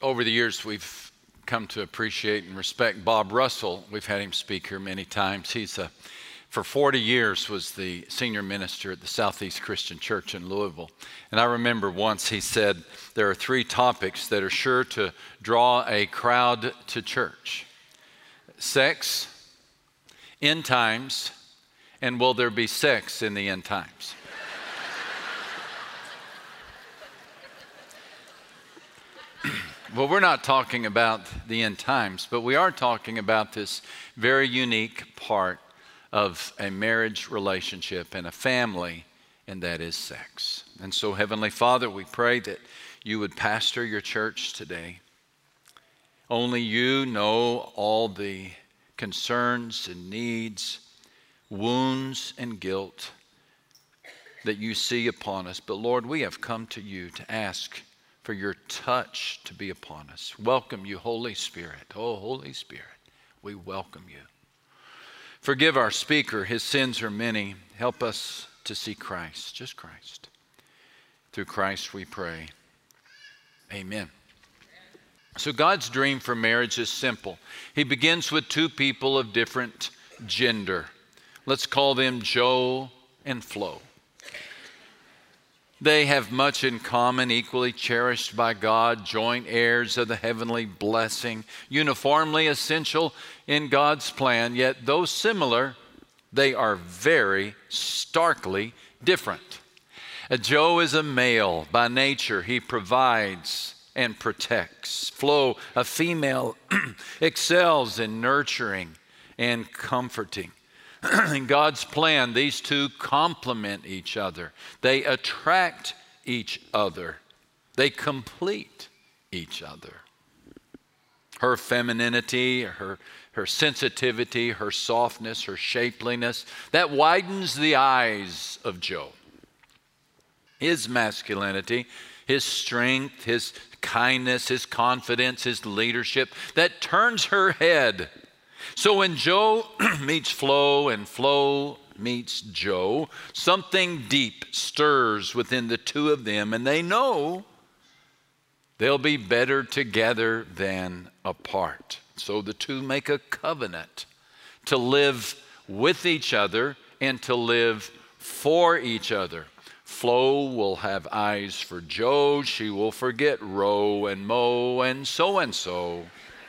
over the years, we've come to appreciate and respect Bob Russell. We've had him speak here many times. For 40 years was the senior minister at the Southeast Christian Church in Louisville. And I remember once he said, there are 3 topics that are sure to draw a crowd to church: sex, end times, and will there be sex in the end times? Well, we're not talking about the end times, but we are talking about this very unique part of a marriage relationship and a family, and that is sex. And so, Heavenly Father, we pray that you would pastor your church today. Only you know all the concerns and needs, wounds and guilt that you see upon us. But Lord, we have come to you to ask for your touch to be upon us. Welcome you, Holy Spirit. Oh, Holy Spirit, we welcome you. Forgive our speaker. His sins are many. Help us to see Christ, just Christ. Through Christ we pray. Amen. So God's dream for marriage is simple. He begins with 2 people of different gender. Let's call them Joe and Flo. They have much in common, equally cherished by God, joint heirs of the heavenly blessing, uniformly essential in God's plan, yet though similar, they are very starkly different. Joe is a male by nature. He provides and protects. Flo, a female, excels in nurturing and comforting. In God's plan, these 2 complement each other. They attract each other. They complete each other. Her femininity, her sensitivity, her softness, her shapeliness, that widens the eyes of Joe. His masculinity, his strength, his kindness, his confidence, his leadership, that turns her head. So when Joe meets Flo and Flo meets Joe, something deep stirs within the 2 of them, and they know they'll be better together than apart. So the 2 make a covenant to live with each other and to live for each other. Flo will have eyes for Joe. She will forget Ro and Mo and so.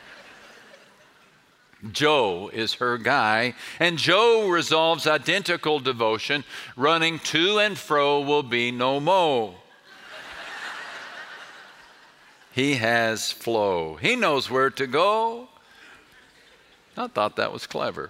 Joe is her guy, and Joe resolves identical devotion. Running to and fro will be no mo. He has Flo. He knows where to go. I thought that was clever.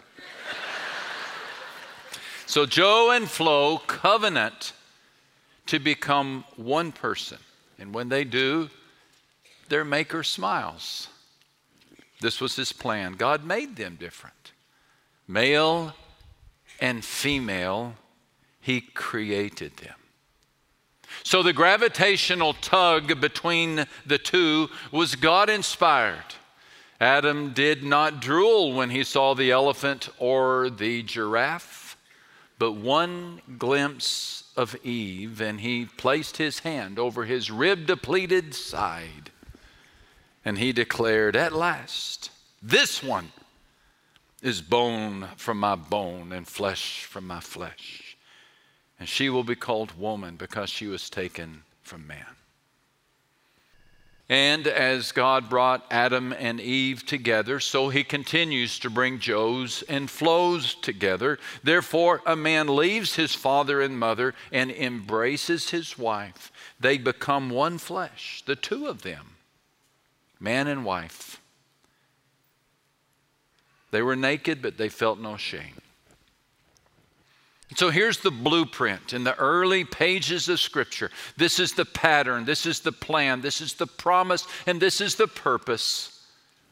So Joe and Flo covenant to become one person. And when they do, their Maker smiles. This was his plan. God made them different. Male and female, he created them. So the gravitational tug between the 2 was God-inspired. Adam did not drool when he saw the elephant or the giraffe, but one glimpse of Eve, and he placed his hand over his rib-depleted side. And he declared, at last, this one is bone from my bone and flesh from my flesh. And she will be called woman because she was taken from man. And as God brought Adam and Eve together, so he continues to bring Joe's and Flo's together. Therefore, a man leaves his father and mother and embraces his wife. They become one flesh, the 2 of them. Man and wife. They were naked, but they felt no shame. So here's the blueprint in the early pages of Scripture. This is the pattern, this is the plan, this is the promise, and this is the purpose.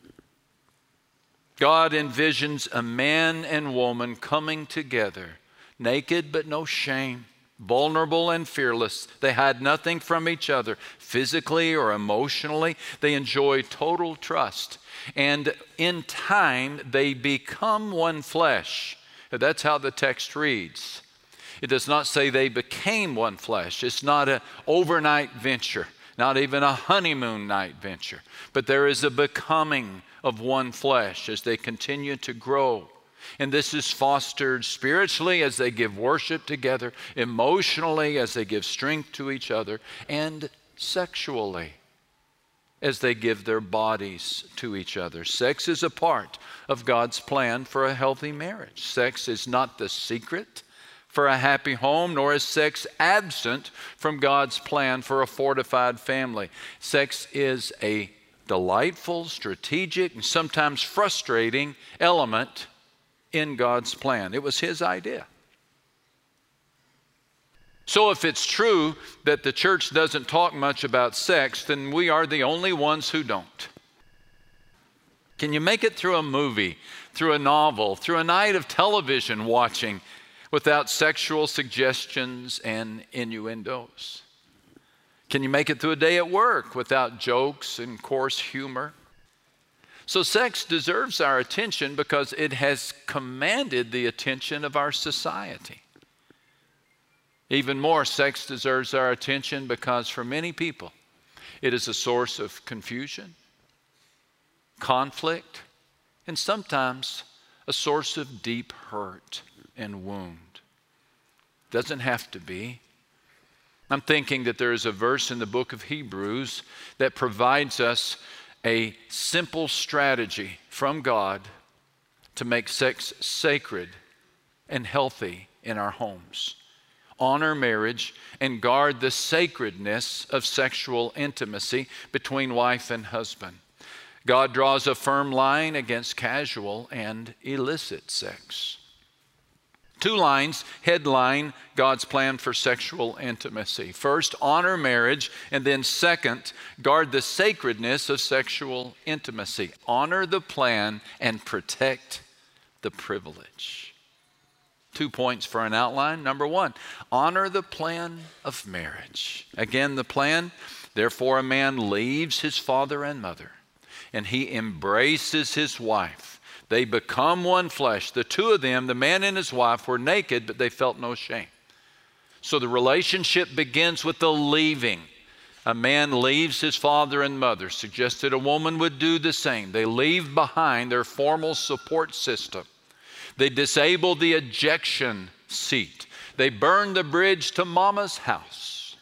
God envisions a man and woman coming together, naked but no shame, vulnerable and fearless. They hide nothing from each other, physically or emotionally. They enjoy total trust. And in time, they become one flesh. That's how the text reads. It does not say they became one flesh. It's not an overnight venture. not even a honeymoon night venture, but there is a becoming of one flesh as they continue to grow. And this is fostered spiritually as they give worship together, emotionally as they give strength to each other, and sexually as they give their bodies to each other. Sex is a part of God's plan for a healthy marriage. Sex is not the secret for a happy home, nor is sex absent from God's plan for a fortified family. Sex is a delightful, strategic, and sometimes frustrating element in God's plan. It was His idea. So if it's true that the church doesn't talk much about sex, then we are the only ones who don't. Can you make it through a movie, through a novel, through a night of television watching without sexual suggestions and innuendos? Can you make it through a day at work without jokes and coarse humor? So sex deserves our attention because it has commanded the attention of our society. Even more, sex deserves our attention because for many people, it is a source of confusion, conflict, and sometimes a source of deep hurt and wound. Doesn't have to be. I'm thinking that there is a verse in the book of Hebrews that provides us a simple strategy from God to make sex sacred and healthy in our homes. Honor marriage and guard the sacredness of sexual intimacy between wife and husband. God draws a firm line against casual and illicit sex. 2 lines headline God's plan for sexual intimacy. First, honor marriage, and then second, guard the sacredness of sexual intimacy. Honor the plan and protect the privilege. 2 points for an outline. Number 1, honor the plan of marriage. Again, the plan, therefore a man leaves his father and mother, and he embraces his wife. They become one flesh. The two of them, the man and his wife, were naked, but they felt no shame. So the relationship begins with the leaving. A man leaves his father and mother, suggested a woman would do the same. They leave behind their formal support system. They disable the ejection seat. They burn the bridge to mama's house.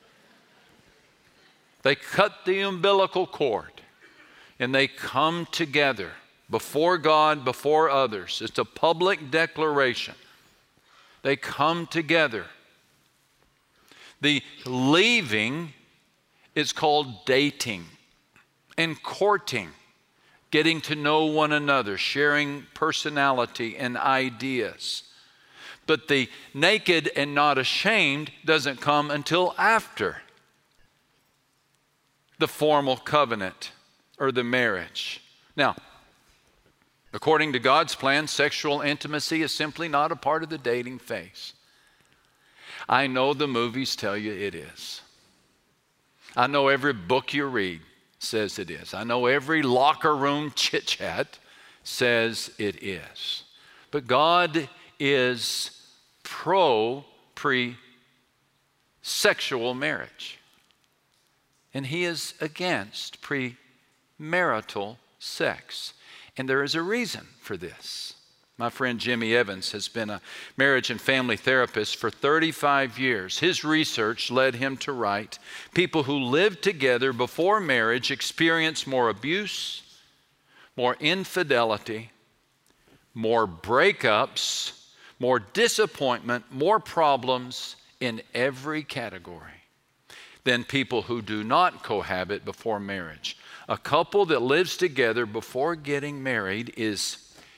They cut the umbilical cord, and they come together before God, before others. It's a public declaration. They come together. The leaving is called dating and courting. Getting to know one another, sharing personality and ideas. But the naked and not ashamed doesn't come until after the formal covenant or the marriage. Now, according to God's plan, sexual intimacy is simply not a part of the dating phase. I know the movies tell you it is. I know every book you read says it is. I know every locker room chit-chat says it is. But God is pre-sexual marriage. And He is against premarital sex. And there is a reason for this. My friend Jimmy Evans has been a marriage and family therapist for 35 years. His research led him to write, people who live together before marriage experience more abuse, more infidelity, more breakups, more disappointment, more problems in every category than people who do not cohabit before marriage. A couple that lives together before getting married is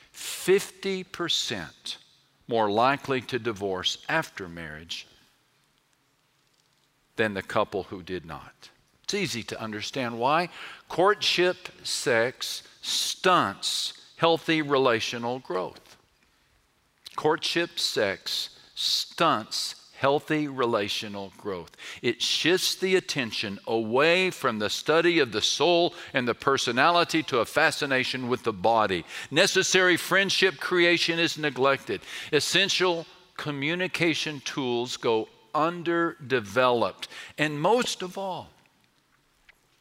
50% more likely to divorce after marriage than the couple who did not. It's easy to understand why. Courtship sex stunts healthy relational growth. Courtship sex stunts healthy relational growth. It shifts the attention away from the study of the soul and the personality to a fascination with the body. Necessary friendship creation is neglected. Essential communication tools go underdeveloped. And most of all,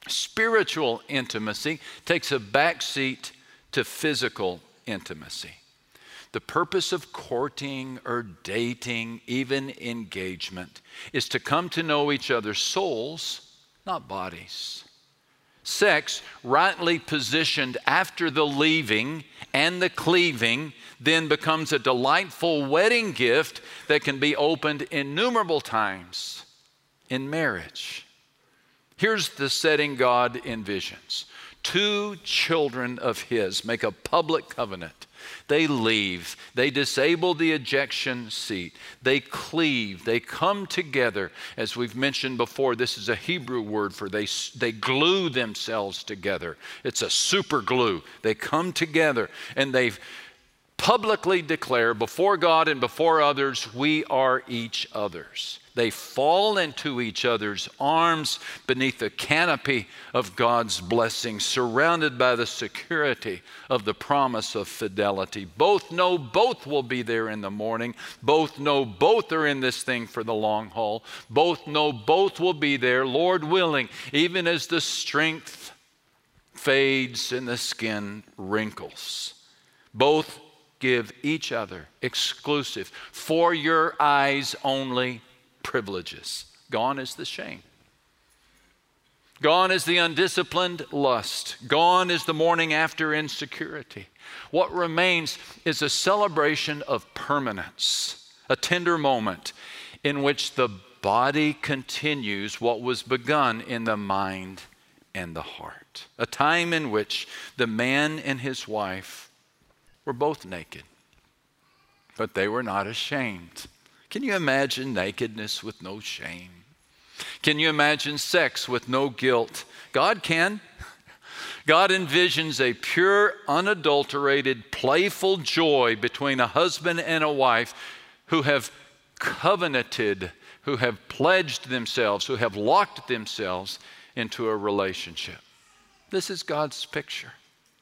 Spiritual intimacy takes a backseat to physical intimacy. The purpose of courting or dating, even engagement, is to come to know each other's souls, not bodies. Sex, rightly positioned after the leaving and the cleaving, then becomes a delightful wedding gift that can be opened innumerable times in marriage. Here's the setting God envisions. Two children of His make a public covenant. They leave. They disable the ejection seat. They cleave. They come together. As we've mentioned before, this is a Hebrew word for they glue themselves together. It's a super glue. They come together and they publicly declare before God and before others, we are each other's. They fall into each other's arms beneath the canopy of God's blessing, surrounded by the security of the promise of fidelity. Both know both will be there in the morning. Both know both are in this thing for the long haul. Both know both will be there, Lord willing, even as the strength fades and the skin wrinkles. Both give each other exclusive, for your eyes only privileges. Gone is the shame. Gone is the undisciplined lust. Gone is the morning after insecurity. What remains is a celebration of permanence, a tender moment in which the body continues what was begun in the mind and the heart. A time in which the man and his wife were both naked, but they were not ashamed. Can you imagine nakedness with no shame? Can you imagine sex with no guilt? God can. God envisions a pure, unadulterated, playful joy between a husband and a wife who have covenanted, who have pledged themselves, who have locked themselves into a relationship. This is God's picture.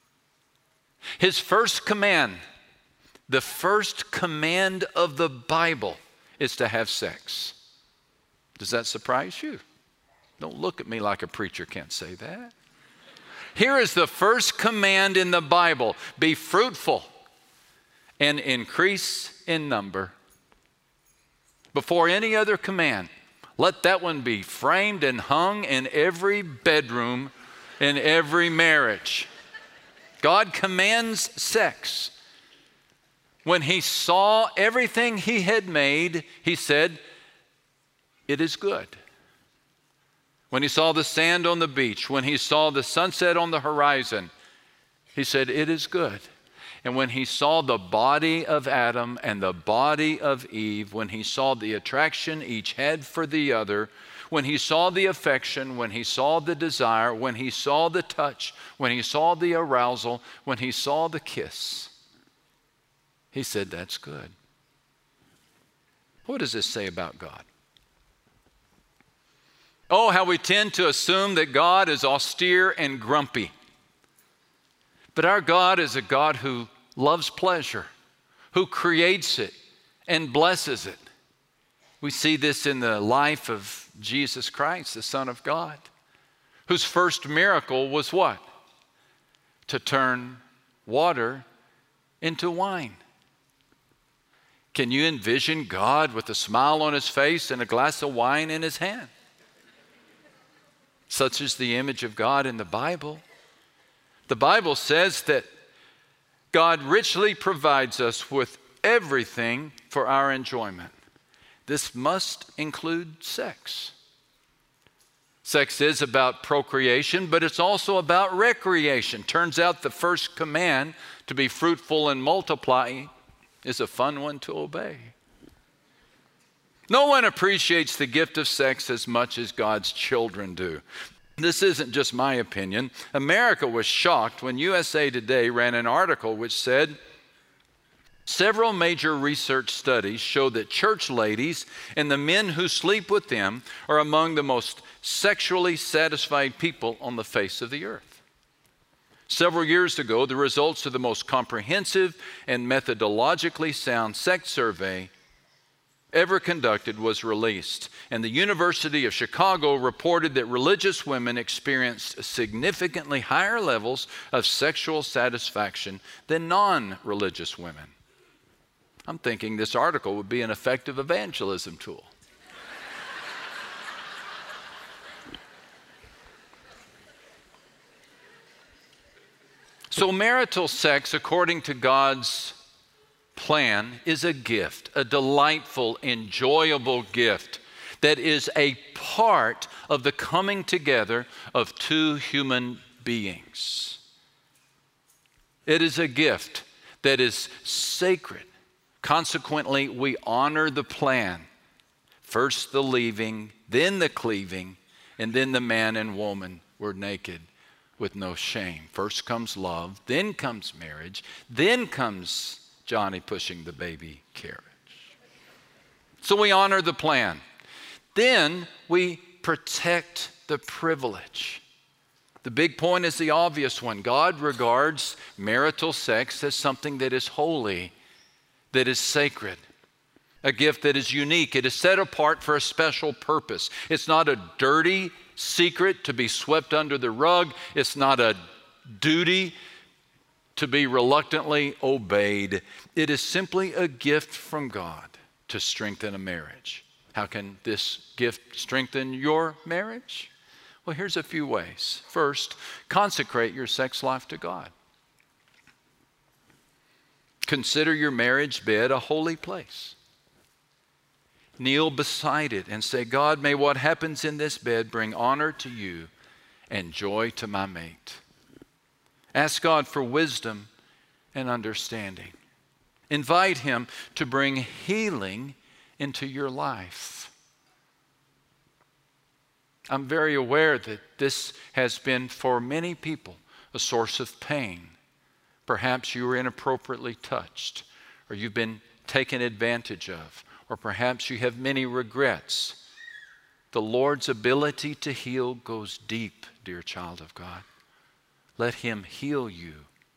His first command, the first command of the Bible, is to have sex. Does that surprise you? Don't look at me like a preacher can't say that. Here is the first command in the Bible: be fruitful and increase in number. Before any other command, let that one be framed and hung in every bedroom, in every marriage. God commands sex. When He saw everything He had made, He said, it is good. When He saw the sand on the beach, when He saw the sunset on the horizon, He said, it is good. And when He saw the body of Adam and the body of Eve, when He saw the attraction each had for the other, when He saw the affection, when He saw the desire, when He saw the touch, when He saw the arousal, when He saw the kiss, He said, that's good. What does this say about God? Oh, how we tend to assume that God is austere and grumpy. But our God is a God who loves pleasure, who creates it and blesses it. We see this in the life of Jesus Christ, the Son of God, whose first miracle was what? To turn water into wine. Can you envision God with a smile on His face and a glass of wine in His hand? Such is the image of God in the Bible. The Bible says that God richly provides us with everything for our enjoyment. This must include sex. Sex is about procreation, but it's also about recreation. Turns out the first command, to be fruitful and multiply, is a fun one to obey. No one appreciates the gift of sex as much as God's children do. This isn't just my opinion. America was shocked when USA Today ran an article which said, several major research studies show that church ladies and the men who sleep with them are among the most sexually satisfied people on the face of the earth. Several years ago, the results of the most comprehensive and methodologically sound sex survey ever conducted was released. And the University of Chicago reported that religious women experienced significantly higher levels of sexual satisfaction than non-religious women. I'm thinking this article would be an effective evangelism tool. So marital sex, according to God's plan, is a gift, a delightful, enjoyable gift that is a part of the coming together of two human beings. It is a gift that is sacred. Consequently, we honor the plan. First the leaving, then the cleaving, and then the man and woman were naked with no shame. First comes love, then comes marriage, then comes Johnny pushing the baby carriage. So we honor the plan. Then we protect the privilege. The big point is the obvious one. God regards marital sex as something that is holy, that is sacred, a gift that is unique. It is set apart for a special purpose. It's not a dirty secret to be swept under the rug. It's not a duty to be reluctantly obeyed. It is simply a gift from God to strengthen a marriage. How can this gift strengthen your marriage? Well, here's a few ways. First, consecrate your sex life to God. Consider your marriage bed a holy place. Kneel beside it and say, God, may what happens in this bed bring honor to you and joy to my mate. Ask God for wisdom and understanding. Invite Him to bring healing into your life. I'm very aware that this has been for many people a source of pain. Perhaps you were inappropriately touched, or you've been taken advantage of, or perhaps you have many regrets. The Lord's ability to heal goes deep, dear child of God. Let Him heal you.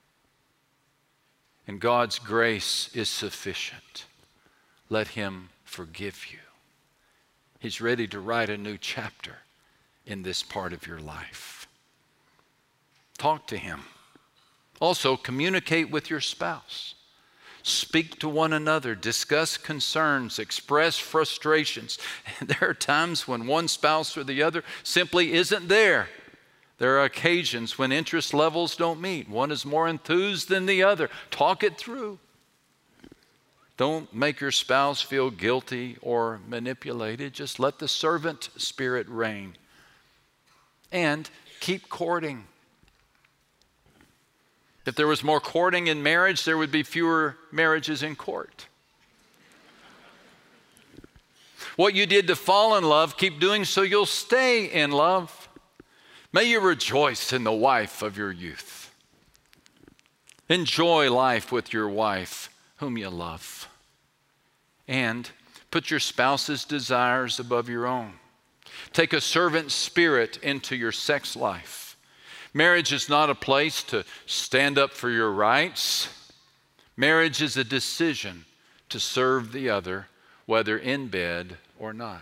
And God's grace is sufficient. Let Him forgive you. He's ready to write a new chapter in this part of your life. Talk to Him. Also, communicate with your spouse. Speak to one another, discuss concerns, express frustrations. There are times when one spouse or the other simply isn't there. There are occasions when interest levels don't meet. One is more enthused than the other. Talk it through. Don't make your spouse feel guilty or manipulated. Just let the servant spirit reign. And keep courting. If there was more courting in marriage, there would be fewer marriages in court. What you did to fall in love, keep doing so you'll stay in love. May you rejoice in the wife of your youth. Enjoy life with your wife whom you love. And put your spouse's desires above your own. Take a servant spirit into your sex life. Marriage is not a place to stand up for your rights. Marriage is a decision to serve the other, whether in bed or not.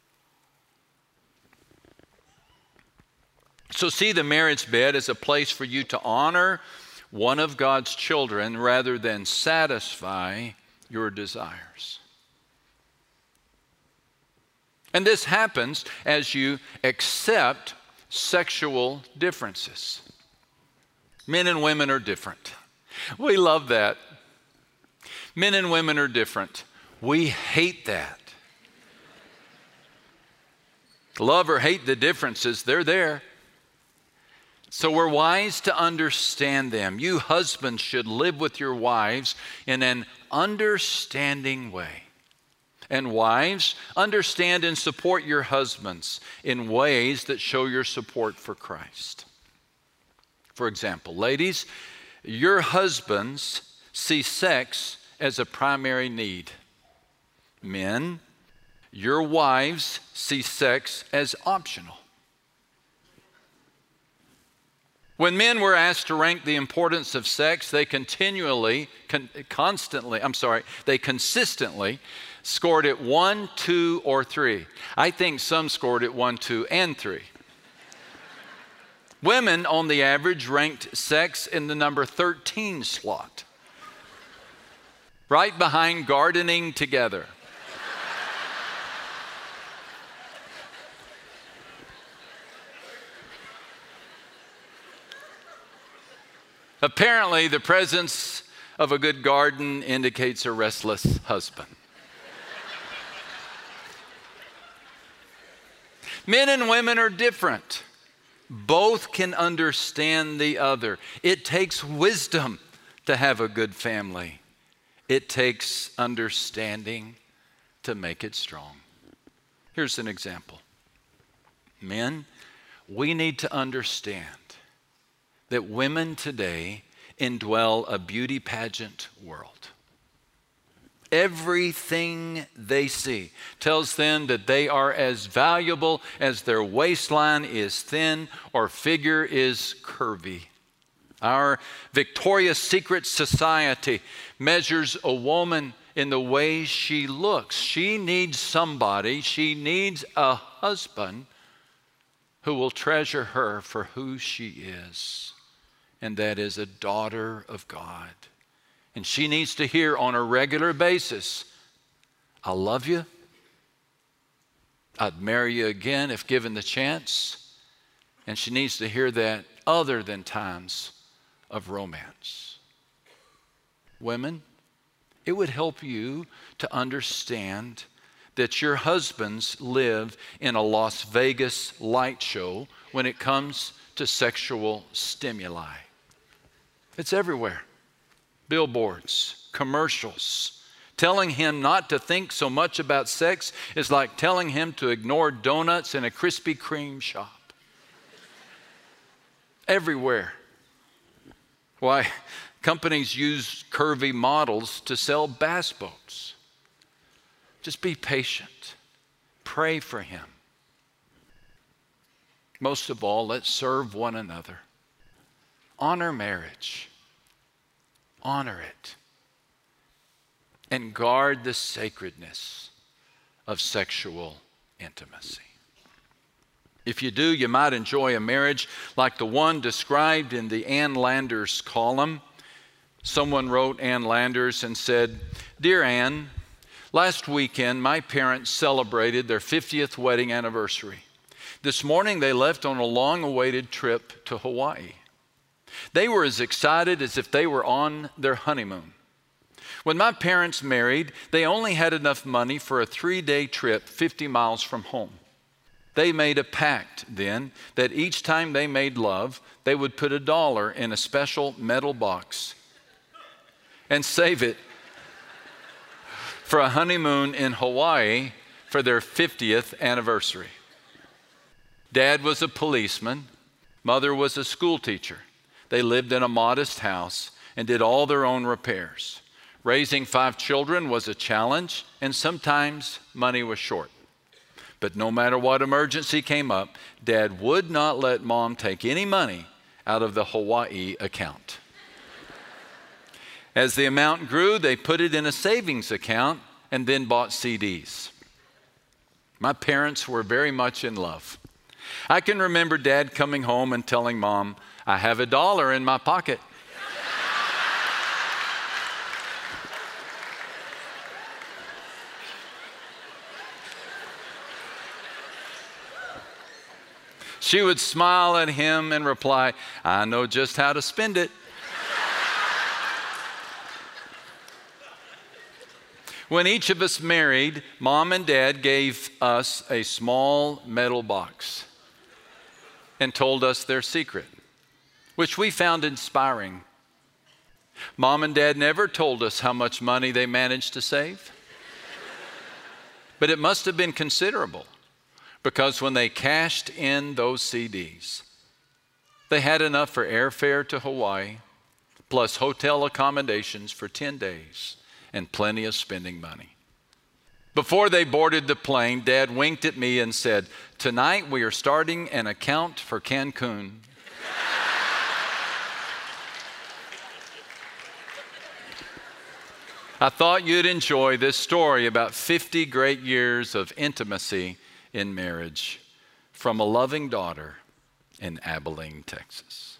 So see the marriage bed as a place for you to honor one of God's children rather than satisfy your desires. And this happens as you accept sexual differences. Men and women are different. We love that. Men and women are different. We hate that. Love or hate the differences, they're there. So we're wise to understand them. You husbands should live with your wives in an understanding way. And wives, understand and support your husbands in ways that show your support for Christ. For example, ladies, your husbands see sex as a primary need. Men, your wives see sex as optional. When men were asked to rank the importance of sex, they consistently scored it 1, 2, or 3. I think some scored it 1, 2, and 3. Women, on the average, ranked sex in the number 13 slot, right behind gardening together. Apparently, the presence of a good garden indicates a restless husband. Men and women are different. Both can understand the other. It takes wisdom to have a good family. It takes understanding to make it strong. Here's an example. Men, we need to understand that women today indwell a beauty pageant world. Everything they see tells them that they are as valuable as their waistline is thin or figure is curvy. Our Victoria's Secret society measures a woman in the way she looks. She needs somebody, she needs a husband who will treasure her for who she is, and that is a daughter of God. And she needs to hear on a regular basis, I love you. I'd marry you again if given the chance. And she needs to hear that other than times of romance. Women, it would help you to understand that your husbands live in a Las Vegas light show when it comes to sexual stimuli. It's everywhere. Billboards, commercials. Telling him not to think so much about sex is like telling him to ignore donuts in a Krispy Kreme shop. Everywhere. Why, companies use curvy models to sell bass boats. Just be patient. Pray for him. Most of all, let's serve one another. Honor marriage. Honor it. And guard the sacredness of sexual intimacy. If you do, you might enjoy a marriage like the one described in the Ann Landers column. Someone wrote Ann Landers and said, "Dear Ann, last weekend my parents celebrated their 50th wedding anniversary. This morning they left on a long-awaited trip to Hawaii. They were as excited as if they were on their honeymoon. When my parents married, they only had enough money for a 3-day trip 50 miles from home. They made a pact then that each time they made love, they would put $1 in a special metal box and save it for a honeymoon in Hawaii for their 50th anniversary. Dad was a policeman. Mother was a school teacher. They lived in a modest house and did all their own repairs. Raising 5 children was a challenge, and sometimes money was short. But no matter what emergency came up, Dad would not let Mom take any money out of the Hawaii account. As the amount grew, they put it in a savings account and then bought CDs. My parents were very much in love. I can remember Dad coming home and telling Mom, I have $1 in my pocket. She would smile at him and reply, I know just how to spend it. When each of us married, Mom and Dad gave us a small metal box and told us their secret, which we found inspiring. Mom and Dad never told us how much money they managed to save, but it must have been considerable, because when they cashed in those CDs, they had enough for airfare to Hawaii, plus hotel accommodations for 10 days, and plenty of spending money. Before they boarded the plane, Dad winked at me and said, tonight we are starting an account for Cancun. I thought you'd enjoy this story about 50 great years of intimacy in marriage from a loving daughter in Abilene, Texas.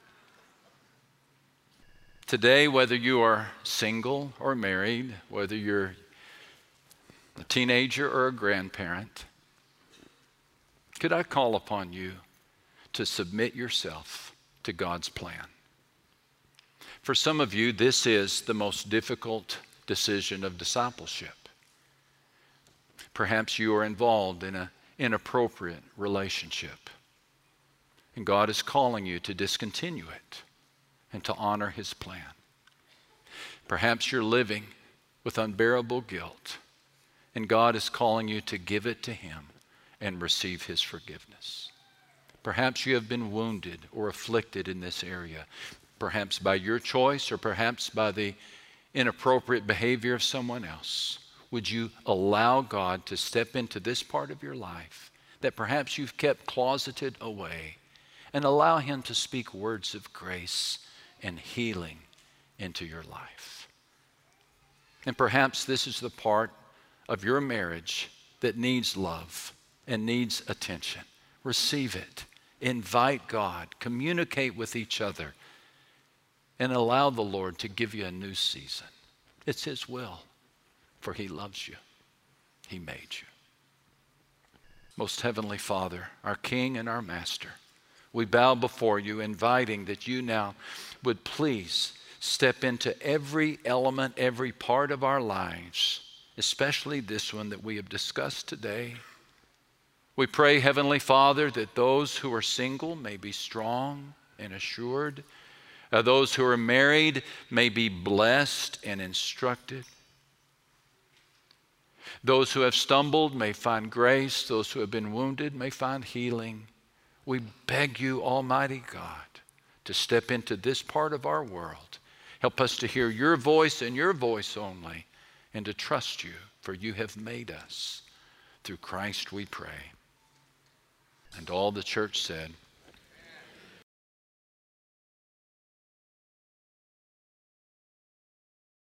Today, whether you are single or married, whether you're a teenager or a grandparent, could I call upon you to submit yourself to God's plan? For some of you, this is the most difficult decision of discipleship. Perhaps you are involved in an inappropriate relationship, and God is calling you to discontinue it and to honor His plan. Perhaps you're living with unbearable guilt, and God is calling you to give it to Him and receive His forgiveness. Perhaps you have been wounded or afflicted in this area, perhaps by your choice or perhaps by the inappropriate behavior of someone else. Would you allow God to step into this part of your life that perhaps you've kept closeted away, and allow Him to speak words of grace and healing into your life? And perhaps this is the part of your marriage that needs love and needs attention. Receive it. Invite God. Communicate with each other. And allow the Lord to give you a new season. It's His will, for He loves you. He made you. Most Heavenly Father, our King and our Master, we bow before you, inviting that you now would please step into every element, every part of our lives, especially this one that we have discussed today. We pray, Heavenly Father, that those who are single may be strong and assured. Those who are married may be blessed and instructed. Those who have stumbled may find grace. Those who have been wounded may find healing. We beg you, Almighty God, to step into this part of our world. Help us to hear your voice and your voice only, and to trust you, for you have made us. Through Christ we pray. And all the church said,